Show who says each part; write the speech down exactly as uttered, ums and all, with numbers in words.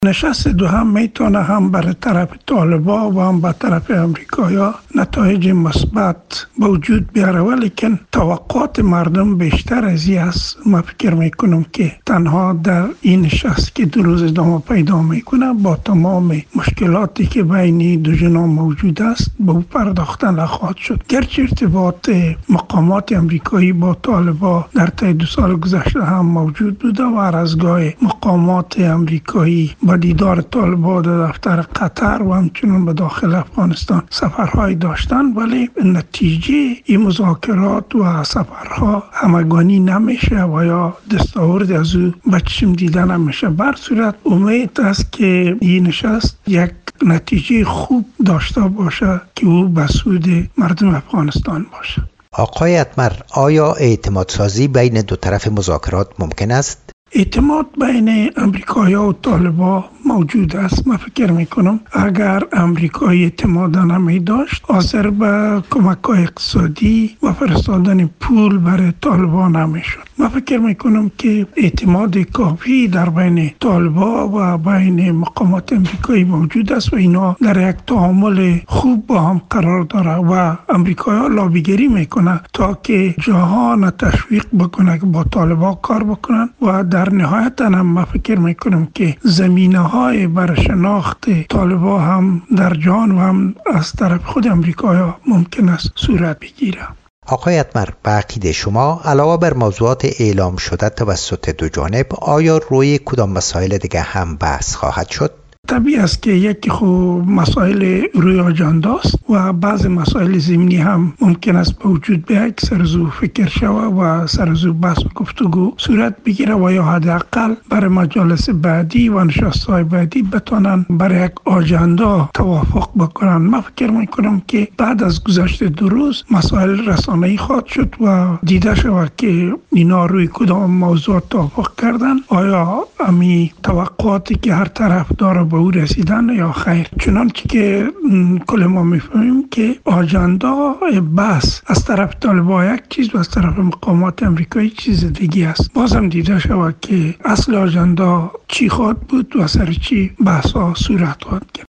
Speaker 1: نشست دو هم میتونه هم برای طرف طالبا و هم برای طرف امریکایا نتایج مثبت به وجود بیاره، ولیکن توقعات مردم بیشتر از این است. ما فکر میکنم که تنها در این نشست که دو روز ادامه پیدا میکنه با تمام مشکلاتی که بین دو جناح موجود است به او پرداخته نخواهد شد. گرچه ارتباط مقامات امریکایی با طالبا در طی دو سال گذشته هم موجود بوده و هر از گاه مقامات امریکایی با دیدار طالبان در دفتر قطر و همچنین به داخل افغانستان سفرهای داشتن، ولی نتیجه این مذاکرات و سفرها همگانی نمیشه و یا دستاورد از او به چشم دیده نمیشه. بر صورت امید است که این نشست یک نتیجه خوب داشته باشه که او به سود مردم افغانستان باشه.
Speaker 2: آقای اتمر، آیا اعتماد سازی بین دو طرف مذاکرات ممکن است؟
Speaker 1: اعتماد بین امریکایا و طالبا موجود است. من فکر میکنم اگر امریکایی اعتماد نمی داشت حاضر به کمک‌های اقتصادی و فرستادن پول برای طالبا نمیشد. من فکر میکنم که اعتماد کافی در بین طالبا و بین مقامات امریکایی موجود است و اینا در یک تعامل خوب با هم قرار داره و امریکایا لابیگری میکنه تا که جهان تشویق بکنه که با طالبا کار بکنن و در نهایت هم من فکر میکنم که زمینه های برای شناخت طالبا هم در جهان و هم از طرف خود امریکایا ممکن است صورت بگیره.
Speaker 2: آقای اتمر، به عقیده شما علاوه بر موضوعات اعلام شده توسط دو جانب آیا روی کدام مسائل دیگه هم بحث خواهد شد؟
Speaker 1: طبیعی است که یکی خو مسائل روی آجنده است و بعض مسائل ضمنی هم ممکن است به وجود بیاید که سرزو فکر شوه و سرزو بحث و گفتگو صورت بگیره و یا حداقل برای مجالس بعدی و نشست‌های بعدی بتونن برای یک آجنده توافق بکنن. من فکر میکنم که بعد از گذشت دو روز مسائل رسانه‌ای خواهد شد و دیده شود که اینا روی کدام موضوع توافق کردن، آیا امی توقعاتی که هر طرف داره به او رسیدن یا خیر. چنانچه که کل ما میفهمیم که آجنده بحث از طرف طالبا یک چیز و از طرف مقامات امریکایی چیز دیگه است. بازم دیده شود که اصل آجنده چی خواهد بود و سر چی بحث ها صورت خواهد گرفت.